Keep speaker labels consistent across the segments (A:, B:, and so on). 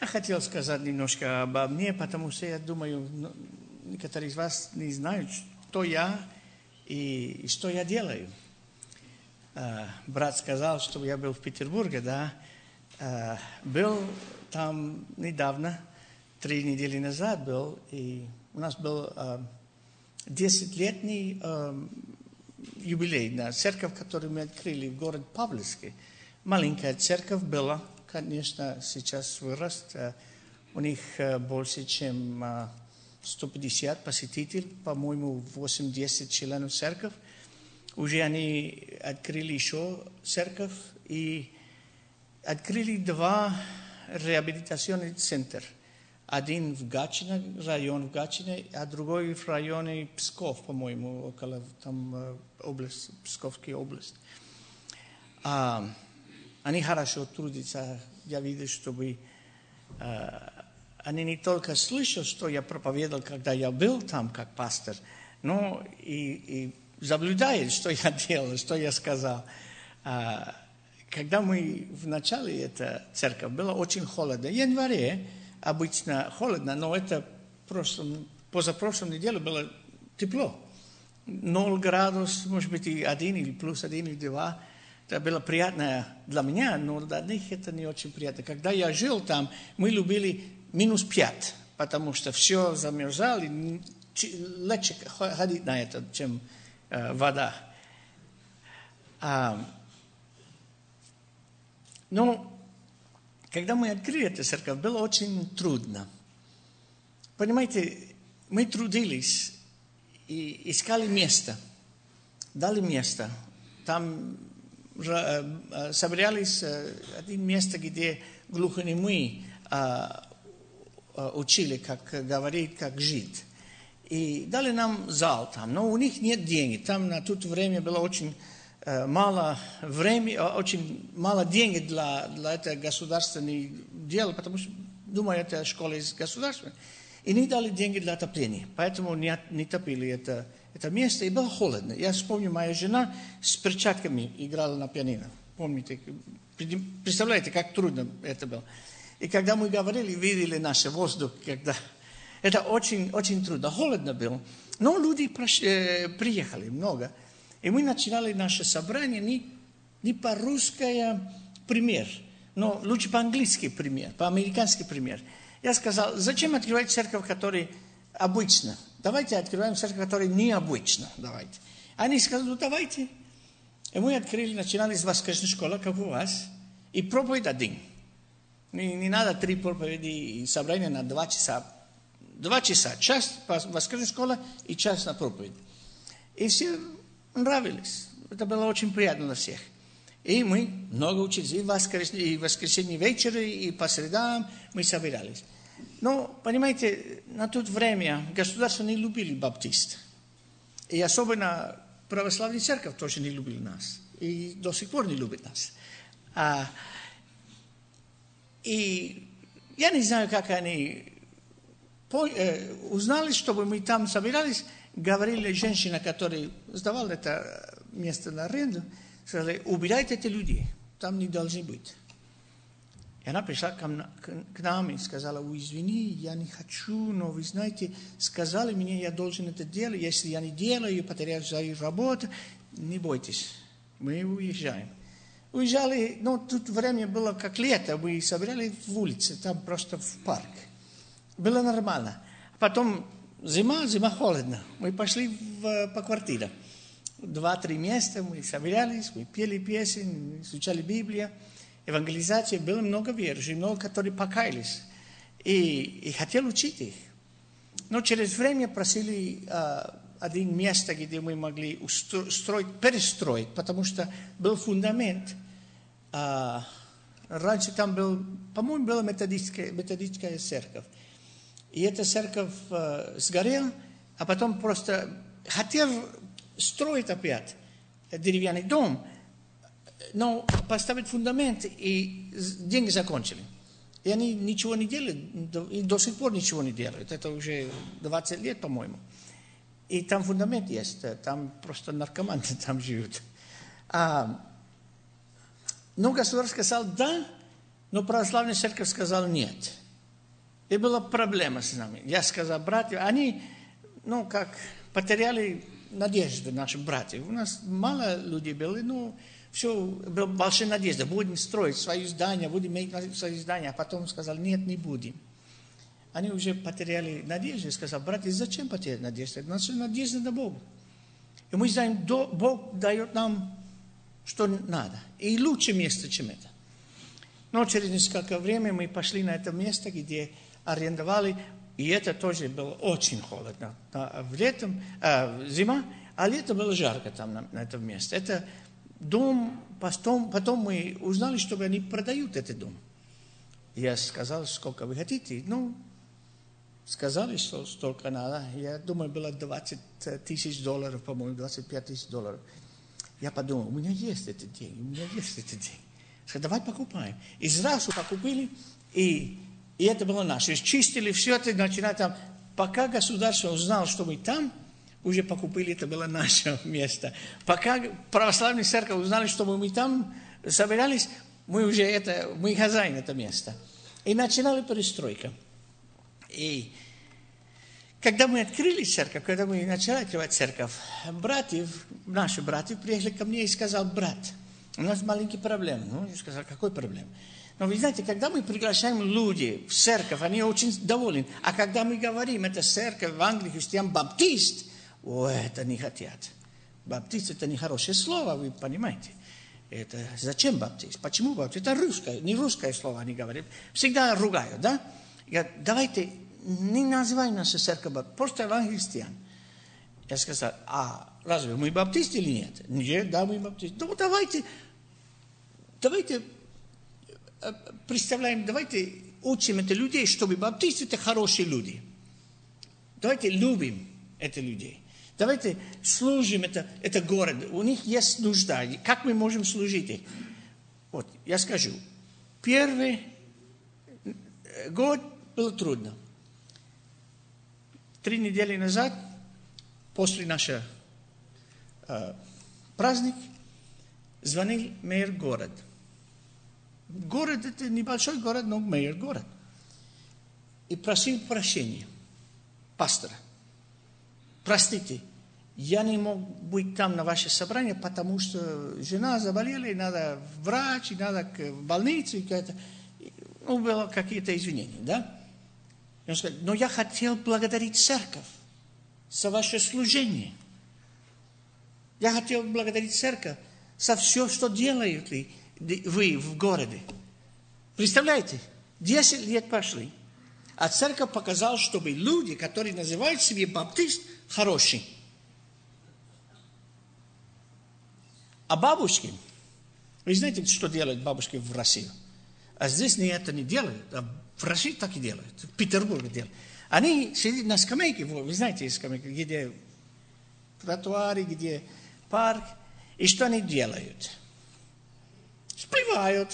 A: хотел сказать немножко обо мне, потому что я думаю, некоторые из вас не знают, кто я и что я делаю. Брат сказал, что я был в Петербурге, да. Был там недавно, 3 недели назад был, и у нас был 10-летний юбилей на церковь, которую мы открыли в городе Павловске. Маленькая церковь была, конечно, сейчас вырос. У них больше, чем 150 посетителей, по-моему, 8-10 членов церкви. Уже они открыли еще церковь и открыли 2 реабилитационных центра. Один в Гатчине, район в Гатчине, а другой в районе Псков, по-моему, около там область, Псковская область. Они хорошо трудятся. Я видел, чтобы они не только слышали, что я проповедовал, когда я был там как пастор, но и наблюдают, что я делал, что я сказал. Когда мы в начале этой церкви, было очень холодно. В январе обычно холодно, но это позапрошлой неделе было тепло. 0 градусов, может быть, и 1, или плюс 1, или 2. Это было приятно для меня, но для них это не очень приятно. Когда я жил там, мы любили -5, потому что все замерзало, и легче ходить на это, чем вода. Но когда мы открыли эту церковь, было очень трудно. Понимаете, мы трудились и искали место, дали место. Там собирались один место, где глухонемые учили, как говорить, как жить. И дали нам зал там, но у них нет денег. Там на то время было очень мало времени, очень мало денег для этого государственного дела, потому что, думаю, это школа из государства. И не дали деньги для отопления, поэтому не топили это место, и было холодно. Я вспомню, моя жена с перчатками играла на пианино. Помните? Представляете, как трудно это было. И когда мы говорили, видели наш воздух, когда... Это очень, очень трудно. Холодно было. Но люди приехали много. И мы начинали наше собрание не по-русски пример, но лучше по-английски пример, по-американски пример. Я сказал, зачем открывать церковь, которая обычно? Давайте открываем церковь, которая необычна. Давайте. Они сказали, ну давайте. И мы открыли, начинали с воскресной школы, как у вас, и проповедь один. Не надо 3 проповеди и собрания на 2 часа. 2 часа, час по воскресной школе и час на проповедь. И все нравились. Это было очень приятно для всех. И мы много учились. И в воскресенье вечера, и по средам мы собирались. Но, понимаете, на то время государство не любили баптистов. И особенно православная церковь тоже не любили нас. И до сих пор не любит нас. И я не знаю, как они узнали, чтобы мы там собирались, говорили женщина, которая сдавала это место на аренду, сказали, убирайте эти людей, там не должны быть. И она пришла к нам и сказала, извини, я не хочу, но вы знаете, сказали мне, я должен это делать, если я не делаю, я потеряю свою работу, не бойтесь, мы уезжаем. Уезжали, но тут время было как лето, мы собирали в улице, там просто в парк. Было нормально. Потом зима холодно. Мы пошли по квартирам. 2-3 места мы собирались, мы пели песни, изучали Библию. Евангелизация, было много верующих, много, которые покаялись. И хотел учить их. Но через время просили один место, где мы могли перестроить, потому что был фундамент. Раньше там был, по-моему, была методическая церковь. И эта церковь сгорела, а потом просто хотел строить опять деревянный дом, но поставить фундамент, и деньги закончили. И они ничего не делали, и до сих пор ничего не делают. Это уже 20 лет, по-моему. И там фундамент есть, там просто наркоманы там живут. Но государство сказал да, но православная церковь сказала нет. И была проблема с нами. Я сказал, братья, они, потеряли надежду, наши братья. У нас мало людей было, все, была большая надежда. Будем строить свое здание, будем иметь свое здание. А потом сказали, нет, не будем. Они уже потеряли надежду. Я сказал, братья, зачем потерять надежду? Наша надежда на Бога. И мы знаем, Бог дает нам, что надо. И лучше место, чем это. Но через несколько времени мы пошли на это место, где арендовали. И это тоже было очень холодно. Зима, а летом было жарко там на этом месте. Это дом, потом мы узнали, что они продают этот дом. Я сказал, сколько вы хотите. Сказали, что столько надо. Я думаю, было $20 тысяч, по-моему, $25 тысяч. Я подумал, у меня есть эти деньги, Сказал, давай покупаем. И сразу покупили, и это было наше. Чистили все это, начинали там. Пока государство узнало, что мы там, уже покупили, это было наше место. Пока православная церковь узнали, что мы там собирались, мы хозяин этого места. И начинали перестройка. И когда мы открыли церковь, когда мы начали открывать церковь, наши братья приехали ко мне и сказали, брат, у нас маленькие проблемы. Я сказал, какой проблема? Но вы знаете, когда мы приглашаем людей в церковь, они очень довольны. А когда мы говорим, это церковь в Англии, христиан, баптист, это не хотят. Баптист это не хорошее слово, вы понимаете. Это зачем баптист? Почему баптист? Это не русское слово, они говорят. Всегда ругают, да? Давайте не называем нашу церковь баптист, просто евангелистян. Я сказал, разве мы баптисты или нет? Нет, да, мы баптисты. Ну, давайте представляем, давайте учим это людей, чтобы баптисты это хорошие люди. Давайте любим этих людей. Давайте служим это город. У них есть нужда. Как мы можем служить их? Вот, я скажу. Первый год было трудно. 3 недели назад, после нашего праздника, звонил мэр города. Город это небольшой город, но мэр город. И просил прощения пастора. Простите, я не мог быть там на ваше собрание, потому что жена заболела, и надо врач, и надо в больницу, и какая-то... было какие-то извинения, да? Он сказал, но я хотел благодарить церковь за ваше служение. Я хотел благодарить церковь за все, что делаете вы в городе. Представляете? 10 лет пошли. А церковь показала, чтобы люди, которые называют себя баптист, хорошие. А бабушки, вы знаете, что делают бабушки в России? А здесь это не делают, а в России так и делают, в Петербурге делают. Они сидят на скамейке, вы знаете, скамейки, где тротуары, где парк. И что они делают? Сплевают.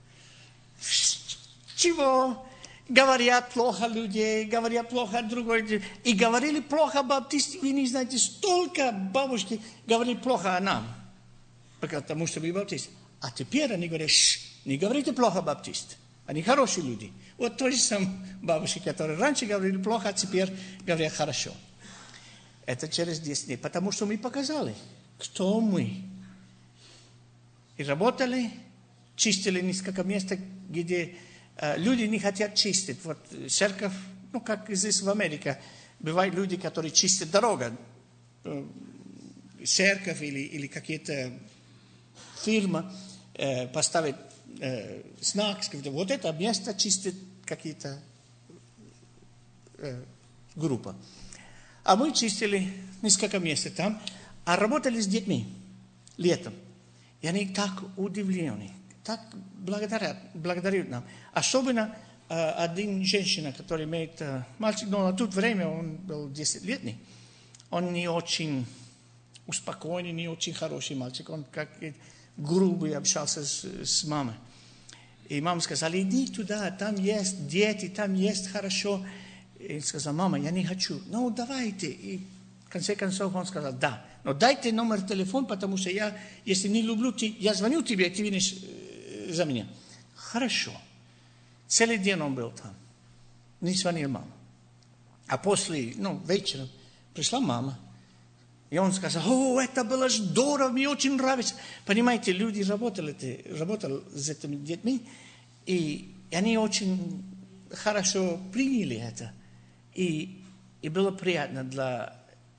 A: Чего? Говорят плохо людей, говорят плохо другой. И говорили плохо баптисты. Вы не знаете, столько бабушки говорили плохо о нам. Потому что вы баптисты. А теперь они говорят, не говорите плохо баптист. Они хорошие люди. Вот то же самое бабушки, которые раньше говорили плохо, а теперь говорят хорошо. Это через 10 дней. Потому что мы показали, кто мы. И работали, чистили несколько мест, где люди не хотят чистить. Вот церковь, как здесь в Америке, бывают люди, которые чистят дорогу. Церковь или какие-то фирма поставит знак, вот это место чистит какие-то группа. А мы чистили несколько мест там, а работали с детьми летом. И они так удивлены, так благодарят нам. Особенно один женщина, которая имеет мальчик, но на то время он был 10-летний. Он не очень успокоенный, не очень хороший мальчик. Он как грубый общался с мамой. И мама сказала, иди туда, там есть дети, там есть хорошо. И он сказал, мама, я не хочу. Ну, давайте. И в конце концов он сказал, да. Но дайте номер телефона, потому что я, если не люблю, я звоню тебе, ты видишь за меня. Хорошо. Целый день он был там. не звонила мама. А после, вечером пришла мама. И он сказал: о, это было здорово, мне очень нравится. Понимаете, люди работали с этими детьми, и они очень хорошо приняли это. И было приятно для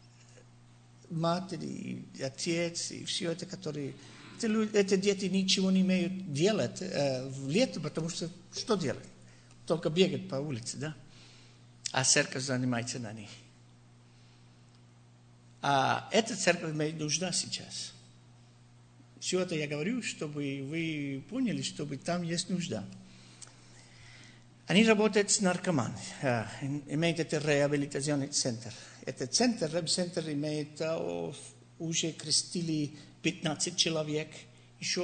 A: матери, и отец, и все это, которые... Эти дети ничего не имеют делать в лето, потому что делать? Только бегать по улице, да? А церковь занимается на них. А эта церковь имеет нужда сейчас. Все это я говорю, чтобы вы поняли, чтобы там есть нужда. Они работают с наркоманами, имеют этот реабилитационный центр. Этот центр имеет, уже крестили 15 человек, еще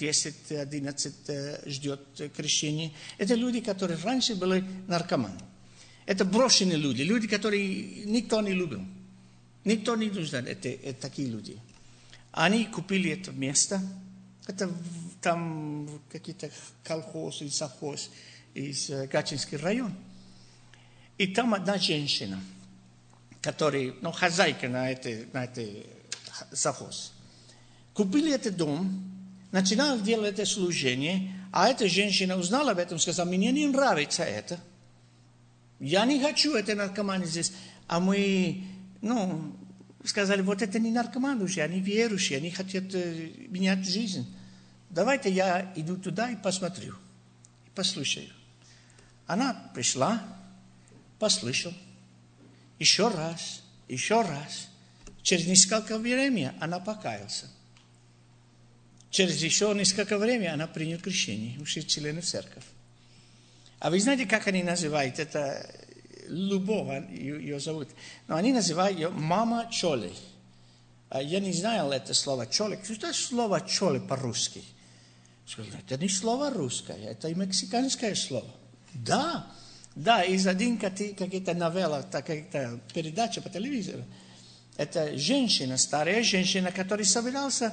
A: 10-11 ждет крещения. Это люди, которые раньше были наркоманы. Это брошенные люди, которые никто не любил. Никто не нуждал, это такие люди. Они купили это место, это там какие-то колхоз или совхоз из Гатчинский район. И там одна женщина, которая, хозяйка на этой совхоз. Купили этот дом, начинали делать это служение, а эта женщина узнала об этом, сказала: мне не нравится это. Я не хочу это наркоманы здесь. А мы, сказали: вот это не наркоманы уже, они верующие, они хотят менять жизнь. Давайте я иду туда и посмотрю, и послушаю. Она пришла, послушала, еще раз. Через несколько времени она покаялась. Через еще несколько времени она приняла крещение, уже члены церкви. А вы знаете, как они называют это? Любовь ее зовут. Но они называют ее мама Чоли. Я не знал это слово Чоли. Что это слово Чоли по-русски? Это не слово русское, это и мексиканское слово. Да, из один какая-то новелла, какая-то передача по телевизору. Это женщина, старая женщина, которая собирался,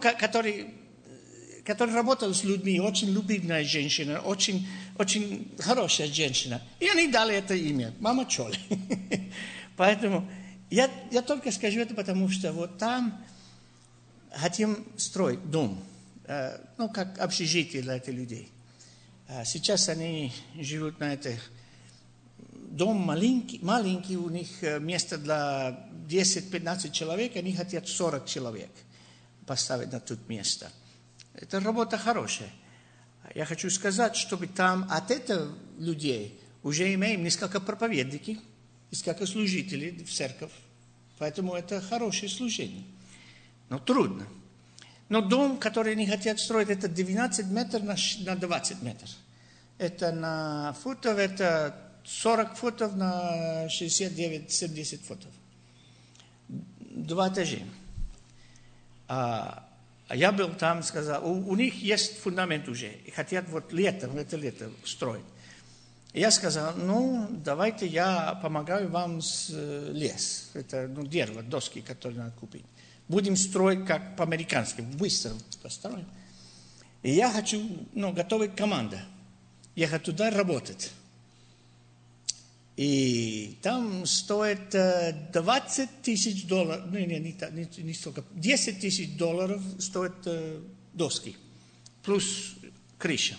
A: которая работала с людьми, очень любимая женщина, очень, очень хорошая женщина. И они дали это имя, мама Чоли. Поэтому я только скажу это, потому что вот там хотим строить дом, как общежитие для этих людей. Сейчас они живут на этой дом маленький, у них место для 10-15 человек, они хотят 40 человек поставить на тут место. Это работа хорошая. Я хочу сказать, чтобы там от этих людей уже имеем несколько проповедников, несколько служителей в церковь. Поэтому это хорошее служение. Но трудно. Но дом, который они хотят строить, это 12 метров на 20 метров. Это на футов, это 40 футов на 69-70 футов. 2 этажа. А я был там, сказал, у них есть фундамент уже, и хотят это лето строить. Я сказал: давайте я помогаю вам с лес. Это дерево, доски, которые надо купить. Будем строить как по-американски, быстро построим. И я хочу, готовить команду. Ехать туда работать. И там стоит $20,000, не столько, $10,000 стоит доски, плюс крыша.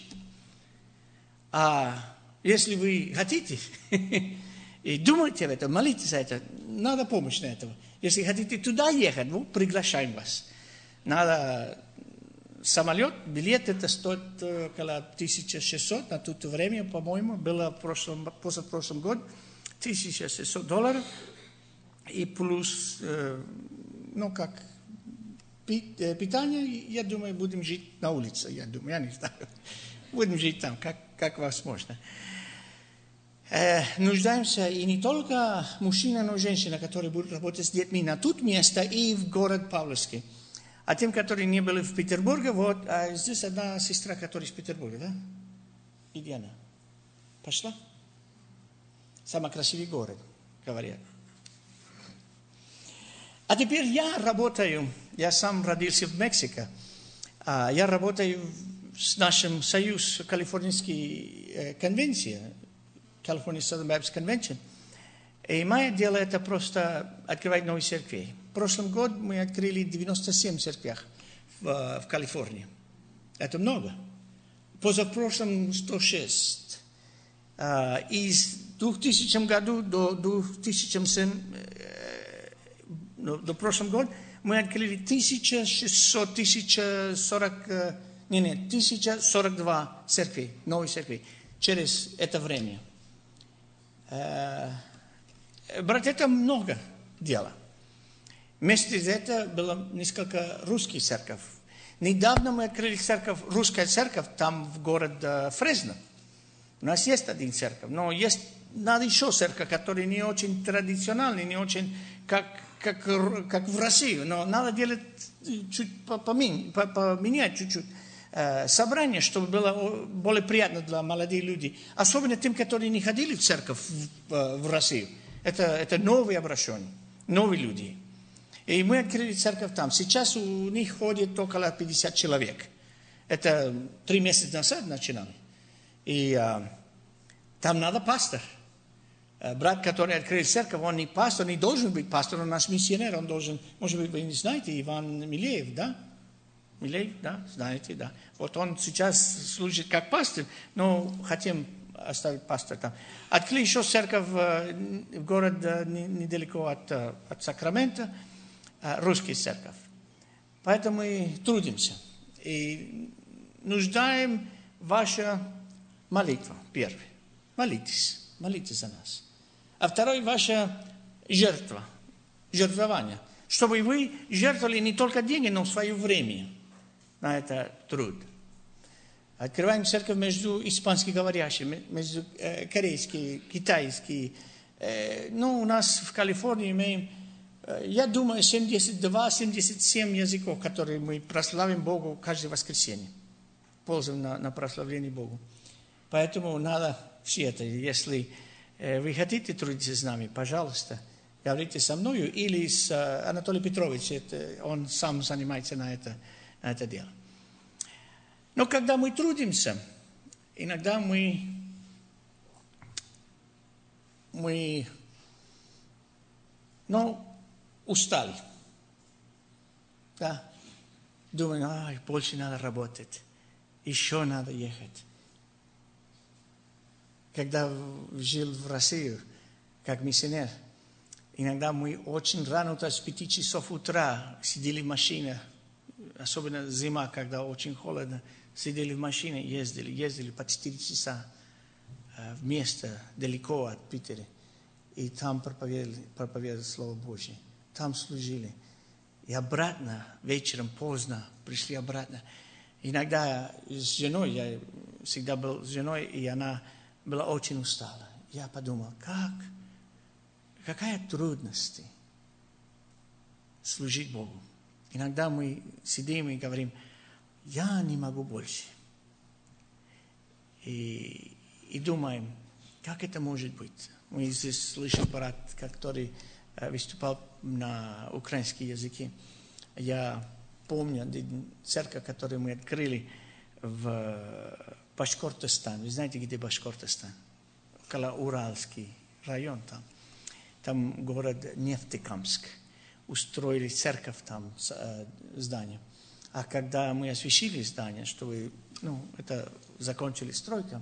A: А если вы хотите и думаете об этом, молитесь за это, надо помощь на этого. Если хотите туда ехать, приглашаем вас. Надо самолет, билет это стоит около 1600 на то время, по-моему, было в позапрошлом году, $1600. И плюс, питание, я думаю, будем жить на улице, я не знаю. Будем жить там, как возможно. Нуждаемся и не только мужчина, но и женщина, которые будут работать с детьми на тут место и в город Павловский. А тем, которые не были в Петербурге, здесь одна сестра, которая из Петербурга, да? Где она? Пошла? Самый красивый город, говорят. А теперь я сам родился в Мексике, я работаю с нашим союз Калифорнийской конвенции, California Southern Baptist Convention. И мое дело это просто открывать новые церкви. В прошлом году мы открыли 97 церквях в Калифорнии. Это много. Позапрошлом 106. И с 2000 году до 2007, до прошлого года мы открыли 1042 церкви, новые церкви, через это время. Братья, это много дела. Вместе с этим было несколько русских церквей. Недавно мы открыли церковь, русская церковь, там в городе Фресно. У нас есть один церковь, но есть, надо еще церковь, которая не очень традиционная, не очень как в России, но надо делать чуть поменять чуть-чуть собрание, чтобы было более приятно для молодых людей. Особенно тем, которые не ходили в церковь в Россию. Это новые обращенные, новые люди. И мы открыли церковь там. Сейчас у них ходит около 50 человек. Это 3 месяца назад начинали. И там надо пастор. Брат, который открыл церковь, он не пастор, не должен быть пастором, он наш миссионер, он должен, может быть, вы не знаете, Иван Милеев, да? Милеев, да, знаете, да. Вот он сейчас служит как пастор, но хотим оставить пастора там. Открыли еще церковь в городе недалеко от Сакрамента, русский церковь. Поэтому мы трудимся и нуждаем ваша молитва, первый. Молитесь за нас. А второй, ваша жертва, жертвование. Чтобы вы жертвовали не только деньги, но свое время на это труд. Открываем церковь между испанскоговорящими, между корейскими, китайскими. Ну, у нас в Калифорнии имеем, я думаю, 72-77 языков, которые мы прославим Богу каждое воскресенье. Пользуем на прославление Богу. Поэтому надо все это. Если вы хотите трудиться с нами, пожалуйста, говорите со мной или с Анатолием Петровичем. Он сам занимается на это дело. Но когда мы трудимся, иногда мы устали. Да? Думаем, больше надо работать, еще надо ехать. Когда жил в России, как миссионер, иногда мы очень рано, с 5 часов утра, сидели в машине, особенно зима, когда очень холодно, сидели в машине, ездили по 4 часа в место далеко от Питера. И там проповедовали Слово Божье. Там служили. И обратно, вечером поздно, пришли обратно. Иногда с женой, я всегда был с женой, и она была очень устала. Я подумал, какая трудность служить Богу. Иногда мы сидим и говорим, я не могу больше. И думаем, как это может быть? Мы здесь слышим брат, который выступал на украинском языке. Я помню церковь, которую мы открыли в Башкортостан. Вы знаете, где Башкортостан? Около Уральский район там. Там город Нефтекамск. Устроили церковь там, здание. А когда мы освящили здание, чтобы, это закончили стройку,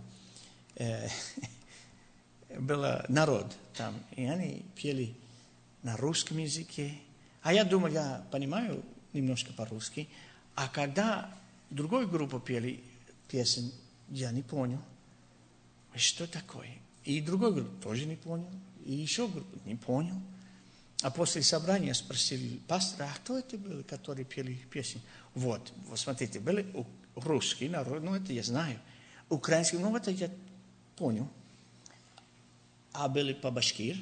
A: был народ там, и они пели на русском языке. А я думал, я понимаю немножко по-русски. А когда другой группа пели песен, я не понял, что такое. И другой группа тоже не понял. И еще группа не понял. А после собрания спросили пастора, а кто это был, который пели песни? Вот смотрите, были русский народ, это я знаю. Украинский, это я понял. А были по-башкир,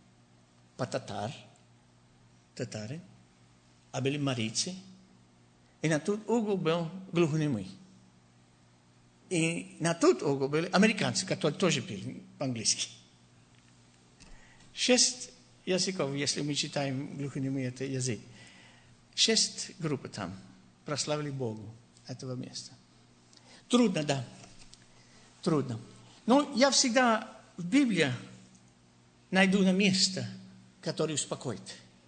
A: по-татары, а были марийцы. И на тот угол был глухонемый. И на тот угол были американцы, которые тоже пели по-английски. 6 языков, если мы читаем глухонемый это язык. 6 групп там прославили Богу этого места. Трудно, да. Трудно. Но я всегда в Библии найду на место, которое успокоит.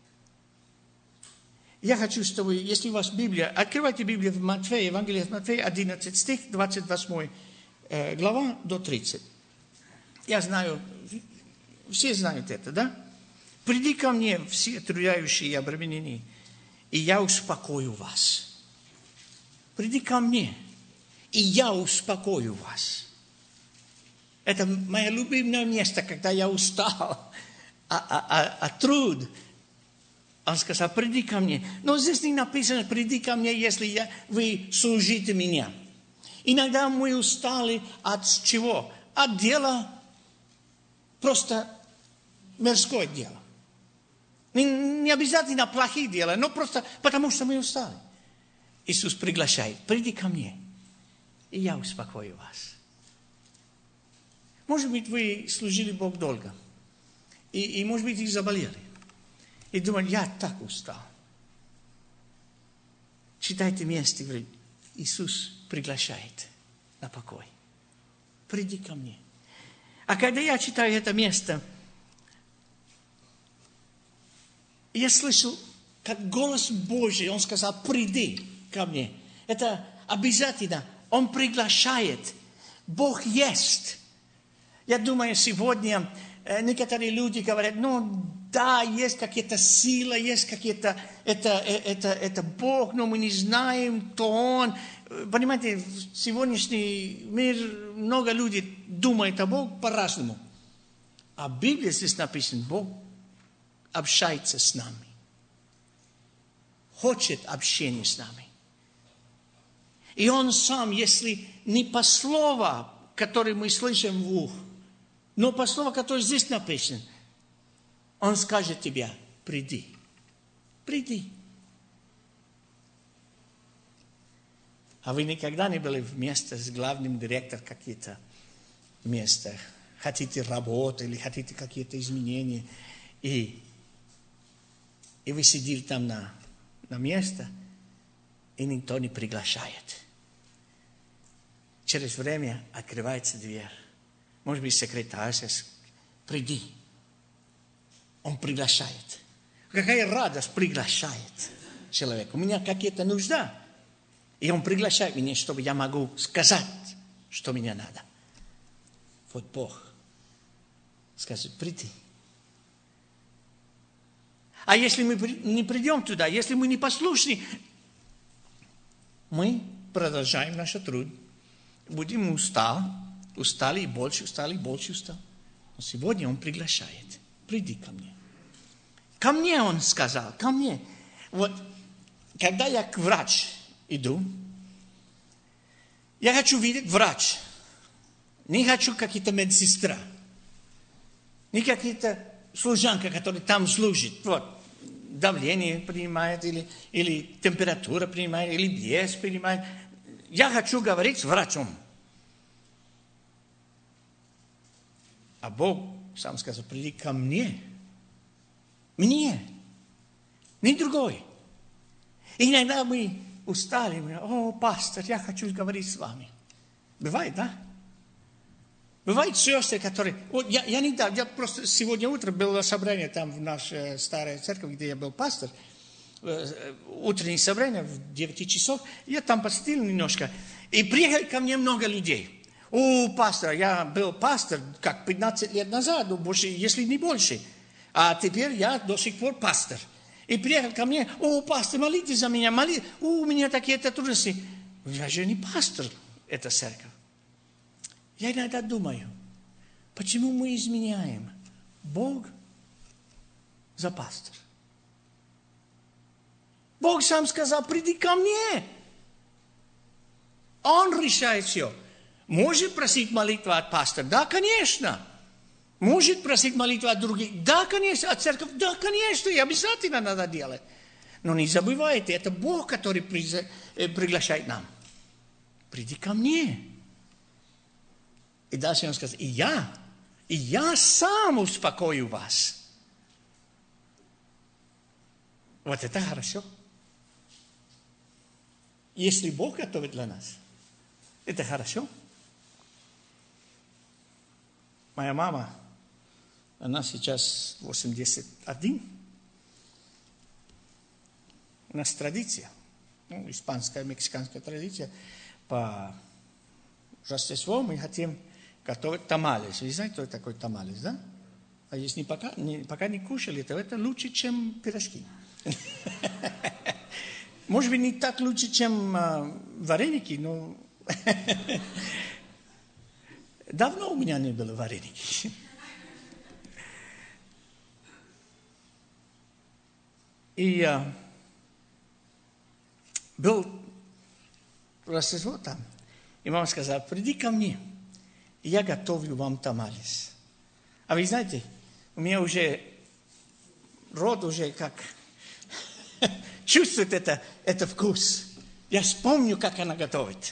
A: Я хочу, чтобы, если у вас Библия, открывайте Библию в Матфея, Евангелие от Матфея, 11 стих, 28 глава до 30. Я знаю, все знают это, да? «Приди ко мне, все трудящие и обремененные, и я успокою вас». Приди ко мне, и я успокою вас. Это мое любимое место, когда я устал от труд. Он сказал, приди ко мне. Но здесь не написано, приди ко мне, если вы служите меня. Иногда мы устали от чего? От дела, просто мирское дело. Не обязательно плохие дела, но просто потому, что мы устали. Иисус приглашает, приди ко мне, и я успокою вас. Может быть, вы служили Богу долго, и может быть, и заболели. И думали, я так устал. Читайте место, говорит, Иисус приглашает на покой. Приди ко мне. А когда я читаю это место, я слышал, как голос Божий, Он сказал, приди ко мне. Это обязательно. Он приглашает. Бог есть. Я думаю, сегодня некоторые люди говорят, ну да, есть какая-то сила, есть какие-то, это Бог, но мы не знаем, кто Он. Понимаете, в сегодняшний мир много людей думают о Боге по-разному. А в Библии здесь написано, Бог общается с нами. Хочет общения с нами. И Он сам, если не по слову, которое мы слышим в ухо, но по слову, которое здесь написано, Он скажет тебе, приди. Приди. А вы никогда не были вместе с главным директором какие-то места? Хотите работу или хотите какие-то изменения? И вы сидите там на место, и никто не приглашает. Через время открывается дверь. Может быть, секретарь сказал, приди. Он приглашает. Какая радость приглашает человека. У меня какие-то нужда. И он приглашает меня, чтобы я могу сказать, что мне надо. Вот Бог скажет, приди. А если мы не придем туда, если мы не послушны, мы продолжаем наш труд. Будем устали и больше устали, и больше устали. Но сегодня Он приглашает. Приди ко мне. Ко мне Он сказал, ко мне. Вот, когда я к врачу иду, я хочу видеть врач. Не хочу какие-то медсестра. Не какие-то служанка, которая там служит. Вот, давление принимает, или температура принимает, или вес принимает. Я хочу говорить с врачом. А Бог сам сказал, приди ко мне. Мне. Не другой. И иногда мы устали. О, пастор, я хочу говорить с вами. Бывает, да? Бывают сестры, которые... Вот я просто сегодня утром был на собрании там в нашей старой церкви, где я был пастор. Утреннее собрание в 9 часов. Я там посидел немножко. И приехали ко мне много людей. О, пастор, я был пастор как 15 лет назад, больше, если не больше. А теперь я до сих пор пастор. И приехал ко мне, о, пастор, молитесь за меня, у меня такие-то трудности. Я же не пастор, это церковь. Я иногда думаю, почему мы изменяем Бог за пастор? Бог сам сказал, приди ко мне. Он решает все. Может просить молитву от пастора? Да, конечно. Может просить молитву от других? Да, конечно. От церкви? Да, конечно. И обязательно надо делать. Но не забывайте, это Бог, который приглашает нам. Приди ко мне. И дальше Он сказал, и я сам успокою вас. Вот это хорошо. Если Бог готовит для нас, это хорошо. Моя мама, она сейчас 81. У нас традиция, испанская, мексиканская традиция, по Рождеству мы хотим готовить тамалес. Вы знаете, что такое тамалес, да? А если пока не кушали, то это лучше, чем пирожки. Может быть, не так лучше, чем вареники, но давно у меня не было вареники. И был Рождество там, и мама сказала: приди ко мне, и я готовлю вам тамалес. А вы знаете, у меня уже рот уже как чувствует это вкус. Я вспомню, как она готовит.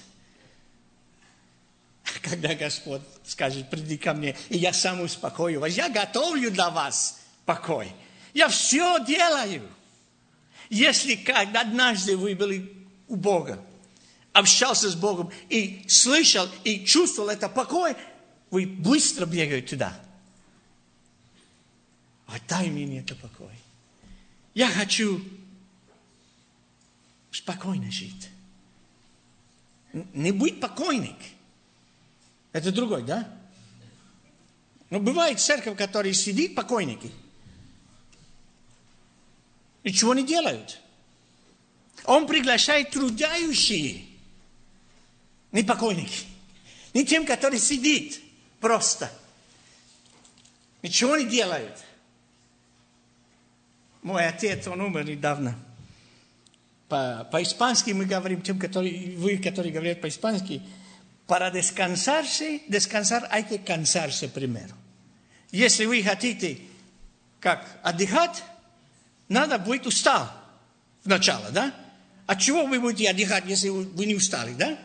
A: Когда Господь скажет: приди ко мне, и я сам успокою вас. Я готовлю для вас покой. Я все делаю. Если когда однажды вы были у Бога, общался с Богом и слышал, и чувствовал это покой, вы быстро бегаете туда. Вот дай мне это покой. Я хочу спокойно жить. Не быть покойник. Это другой, да? Но бывает церковь, в которой сидит покойники. Ничего не делают. Он приглашает трудящие. Не покойники. Не тем, который сидит просто. Ничего не делают. Мой отец, он умер недавно. По-испански мы говорим, тем, вы, которые говорят по-испански, para descansar, hay que cansarse primero. Если вы хотите как отдыхать, надо быть устал сначала, да? От чего вы будете отдыхать, если вы не устали, да?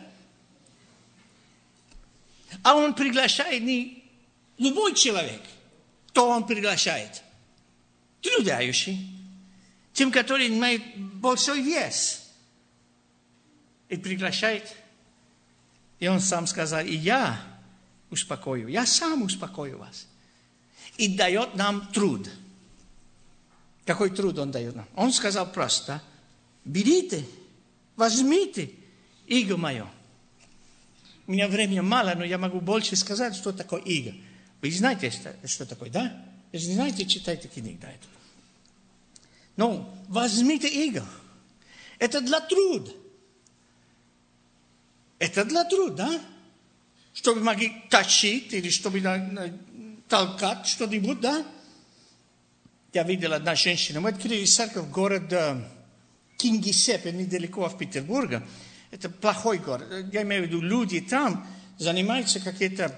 A: А он приглашает не любой человек. Кто он приглашает? Трудящий. Тем, который имеет большой вес. И приглашает. И он сам сказал: и я успокою. Я сам успокою вас. И дает нам труд. Какой труд он дает нам? Он сказал просто: берите, возьмите иго мое. У меня времени мало, но я могу больше сказать, что такое иго. Вы знаете, что такое, да? Если не знаете, читайте книгу до этого. Но возьмите иго. Это для труд. Это для труд, да? Чтобы могли тащить или чтобы толкать что-нибудь, да? Я видел одна женщина. Мы открыли церковь в городе Кингисепп, недалеко от Петербурга. Это плохой город. Я имею в виду, люди там занимаются какие-то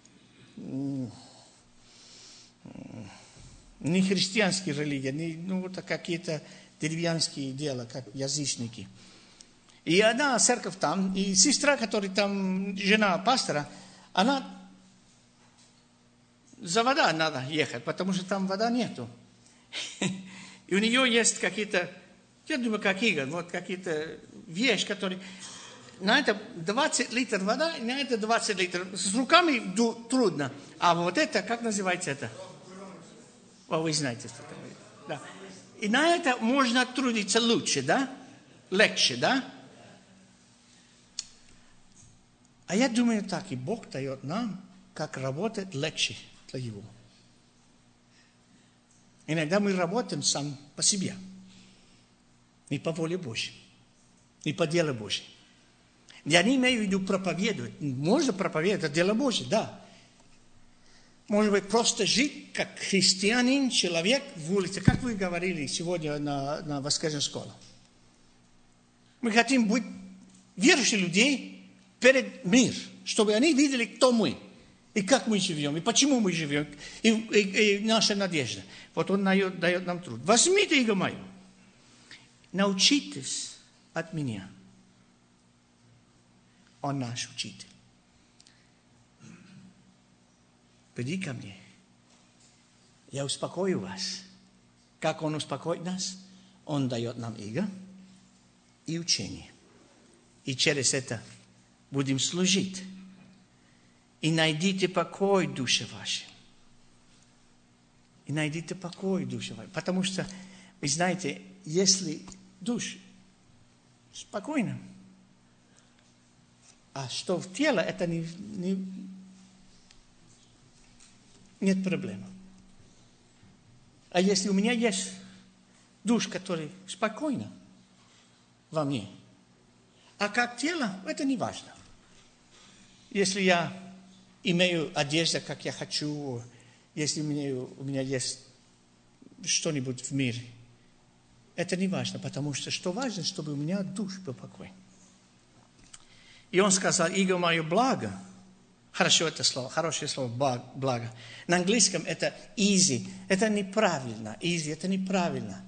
A: не христианские религии, вот какие-то деревенские дела, как язычники. И одна церковь там, и сестра, которая там, жена пастора, она за водой надо ехать, потому что там вода нету. И у нее есть какие-то, я думаю, как Игорь, вот какие-то вещи, которые... На это 20 литров вода, и на это 20 литров. С руками трудно. А вот это, как называется это? О, вы знаете, что такое. Да. И на это можно трудиться лучше, да? Легче, да? А я думаю так, и Бог дает нам, как работать легче для Его. Иногда мы работаем сам по себе. Не по воле Божьей. Не по делу Божьей. Я не имею в виду проповедовать. Можно проповедовать, это дело Божье, да. Может быть, просто жить как христианин, человек в улице. Как вы говорили сегодня на воскресной школе. Мы хотим быть верующими людей перед миром, чтобы они видели, кто мы. И как мы живем, и почему мы живем, и наша надежда. Вот Он дает нам труд. Возьмите иго мое. Научитесь от меня. Он наш учитель. Приди ко мне. Я успокою вас. Как Он успокоит нас? Он дает нам иго и учение. И через это будем служить. И найдите покой в душе вашей. и найдите покой душевой. Потому что, вы знаете, если душ спокойна, а что в теле, это нет проблем. А если у меня есть душ, который спокойно во мне, а как тело, это не важно. Если я имею одежду, как я хочу, если у меня есть что-нибудь в мире, это не важно, потому что важно, чтобы у меня душ был покой. И он сказал, иго мое благо. Хорошо это слово, хорошее слово, благо. На английском это easy, это неправильно. Easy, это неправильно.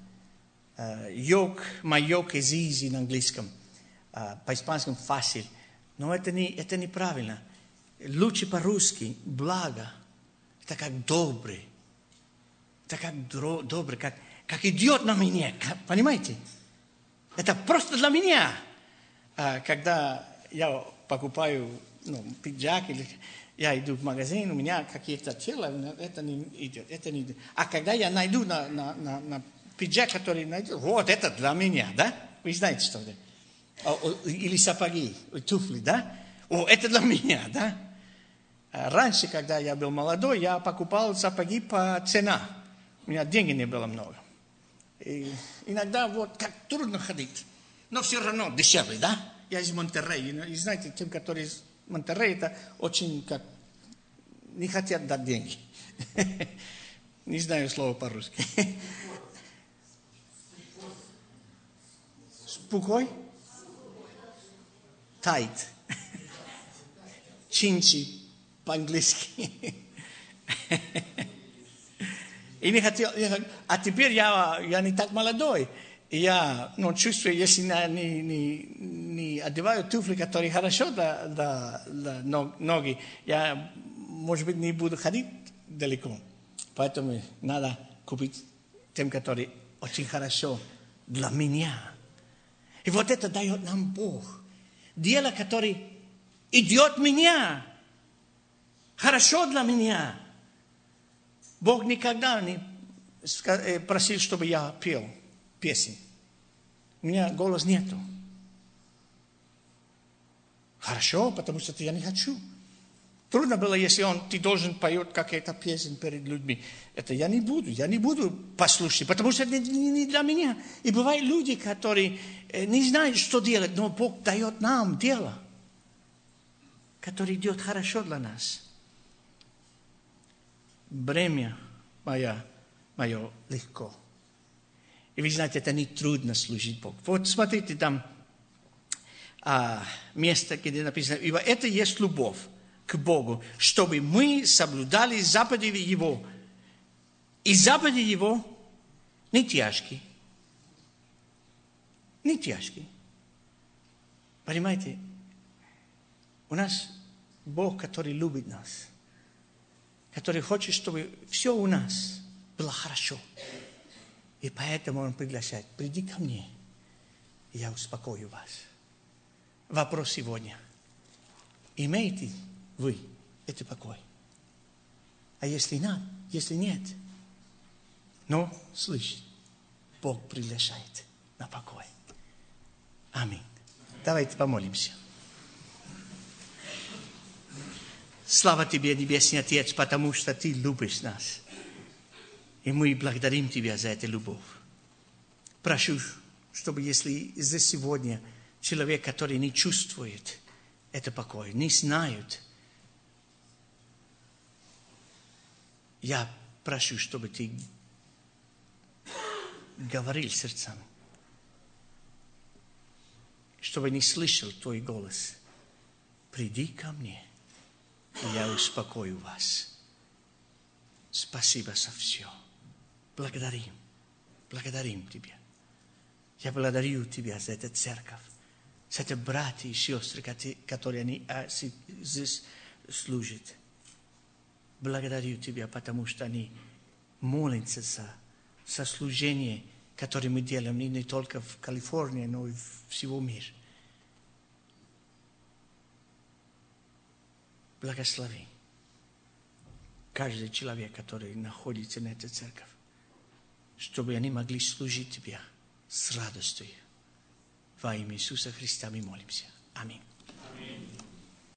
A: My yoke is easy на английском. По-испански фácil. Но это неправильно. Лучше по-русски благо. Это как добрый. Это как добрый, как идет на меня. Понимаете? Это просто для меня. Когда я покупаю пиджак, или я иду в магазин, у меня какие-то тела, это не идет. Это не идет. А когда я найду на пиджак, который найду, вот это для меня, да? Вы знаете, что это? Или сапоги, туфли, да? Это для меня, да? Раньше, когда я был молодой, я покупал сапоги по цена. У меня денег не было много. И иногда вот как трудно ходить, но все равно дешевле, да? Я из Монтеррея. И знаете, тем, которые из Монтеррея, это очень как не хотят дать деньги. Не знаю слова по-русски. Спокой? Tight. Чинчи по-английски. И не хотел, а теперь я не так молодой. И я чувствую, если не одеваю туфли, которые хорошо для ноги, я, может быть, не буду ходить далеко. Поэтому надо купить тем, которые очень хорошо для меня. И вот это дает нам Бог. Дело, которое идет меня. Хорошо для меня. Бог никогда не просил, чтобы я пел песни. У меня голос нету. Хорошо, потому что я не хочу. Трудно было, если ты должен поет какая-то песня перед людьми. Это я не буду послушать, потому что это не для меня. И бывают люди, которые не знают, что делать, но Бог дает нам дело, которое идет хорошо для нас. Бремя мое легко. И вы знаете, это не трудно служить Богу. Вот смотрите, там место, где написано, ибо это есть любовь к Богу, чтобы мы соблюдали заповеди Его. И заповеди Его не тяжкие. Не тяжкие. Понимаете, у нас Бог, который любит нас, который хочет, чтобы все у нас было хорошо. И поэтому Он приглашает, приди ко мне, и я успокою вас. Вопрос сегодня. Имеете вы этот покой? А если нет, но слышь, Бог приглашает на покой. Аминь. Давайте помолимся. Слава Тебе, Небесный Отец, потому что Ты любишь нас. И мы благодарим Тебя за эту любовь. Прошу, чтобы если здесь сегодня человек, который не чувствует это покой, не знает, я прошу, чтобы Ты говорил сердцам, чтобы не слышал Твой голос. Приди ко мне, и я успокою вас. Спасибо за все. Благодарим Тебя. Я благодарю Тебя за эту церковь, за эти братья и сестры, которые они здесь служат. Благодарю Тебя, потому что они молятся за служение, которое мы делаем не только в Калифорнии, но и всего мира. Благослови. каждый человек, который находится на этой церкви, чтобы они могли служить Тебе с радостью. Во имя Иисуса Христа мы молимся. Аминь.